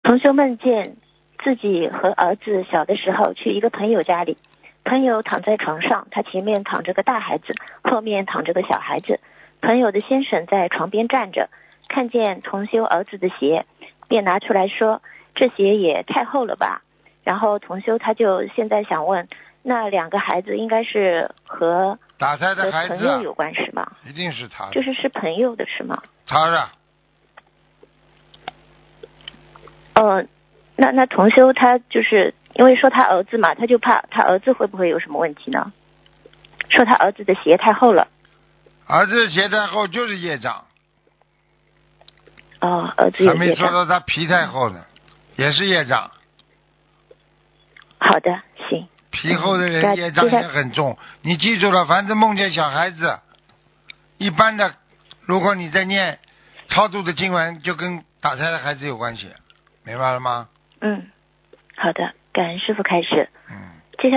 同修梦见自己和儿子小的时候去一个朋友家里，朋友躺在床上，他前面躺着个大孩子，后面躺着个小孩子。朋友的先生在床边站着，看见同修儿子的鞋，便拿出来说：“这鞋也太厚了吧。”然后同修他就现在想问，那两个孩子应该是和打胎的孩子朋友有关是吗？ 一定是他的， 就是朋友的是吗？ 他的。 那同修他就是因为说他儿子嘛，他就怕他儿子会不会有什么问题呢？说他儿子的鞋太厚了。 儿子鞋太厚就是业障。 儿子有业障。 还没说到他皮太厚呢，也是业障。 好的，行。 皮厚的人业障也很重，你记住了，凡是梦见小孩子，一般的，如果你在念超度的经文，就跟打胎的孩子有关系，明白了吗？ 好的，感恩师父开示。